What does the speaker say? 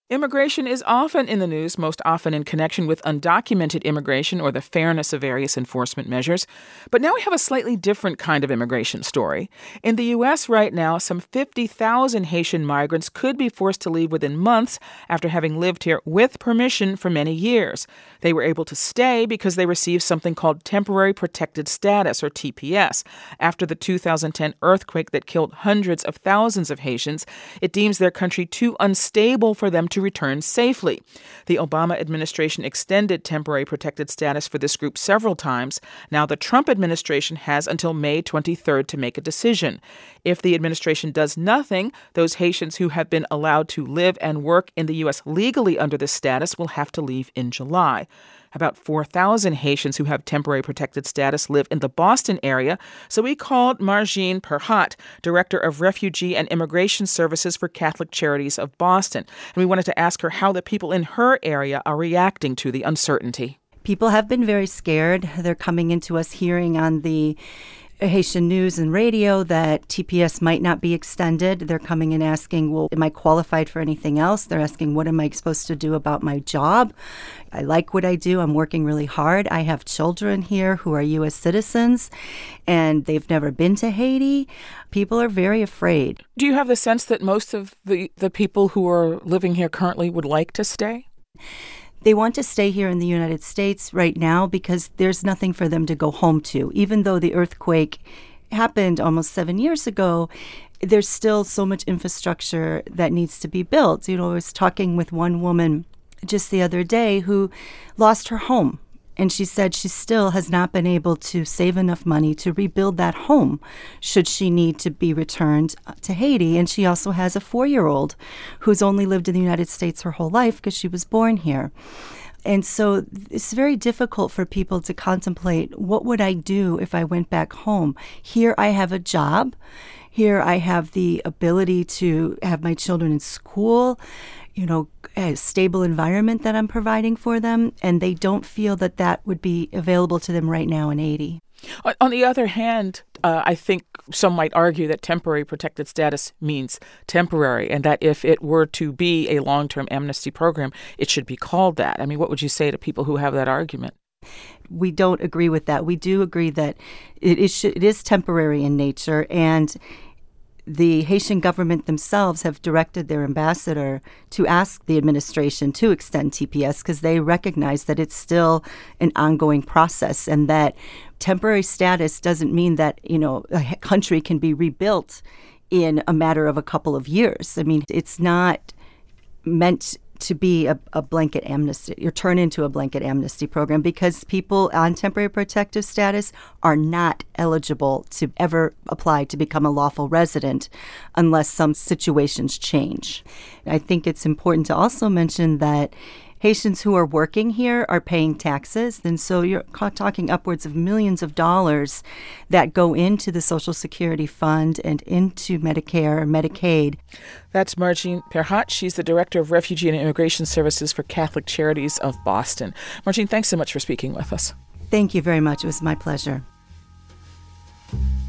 Immigration is often in the news, most often in connection with undocumented immigration or the fairness of various enforcement measures. But now we have a slightly different kind of immigration story. In the U.S. right now, some 50,000 Haitian migrants could be forced to leave within months after having lived here with permission for many years. They were able to stay because they received something called Temporary Protected Status, or TPS. After the 2010 earthquake that killed hundreds of thousands of Haitians, it deems their country too unstable for them to return safely. The Obama administration extended temporary protected status for this group several times. Now the Trump administration has until May 23rd to make a decision. If the administration does nothing, those Haitians who have been allowed to live and work in the U.S. legally under this status will have to leave in July. About 4,000 Haitians who have temporary protected status live in the Boston area, so we called Margine Perhat, Director of Refugee and Immigration Services for Catholic Charities of Boston. And we wanted to ask her how the people in her area are reacting to the uncertainty. People have been very scared. They're coming into us hearing on the Haitian news and radio that TPS might not be extended. They're coming in asking, well, am I qualified for anything else? They're asking, what am I supposed to do about my job? I like what I do. I'm working really hard. I have children here who are U.S. citizens, and they've never been to Haiti. People are very afraid. Do you have the sense that most of the people who are living here currently would like to stay? They want to stay here in the United States right now because there's nothing for them to go home to. Even though the earthquake happened almost 7 years ago, there's still so much infrastructure that needs to be built. I was talking with one woman just the other day who lost her home. And she said she still has not been able to save enough money to rebuild that home should she need to be returned to Haiti. And she also has a 4-year-old who's only lived in the United States her whole life because she was born here. And so it's very difficult for people to contemplate, what would I do if I went back home? Here I have a job. Here I have the ability to have my children in school, a stable environment that I'm providing for them, and they don't feel that that would be available to them right now in Haiti. On the other hand, I think some might argue that temporary protected status means temporary, and that if it were to be a long-term amnesty program, it should be called that. I mean, what would you say to people who have that argument? We don't agree with that. We do agree that it is temporary in nature, and the Haitian government themselves have directed their ambassador to ask the administration to extend TPS because they recognize that it's still an ongoing process and that temporary status doesn't mean that, a country can be rebuilt in a matter of a couple of years. I mean, it's not meant to be a blanket amnesty or turn into a blanket amnesty program because people on temporary protective status are not eligible to ever apply to become a lawful resident unless some situations change. I think it's important to also mention that Haitians who are working here are paying taxes, and so you're talking upwards of millions of dollars that go into the Social Security Fund and into Medicare and Medicaid. That's Margine Perhat. She's the Director of Refugee and Immigration Services for Catholic Charities of Boston. Margine, thanks so much for speaking with us. Thank you very much. It was my pleasure.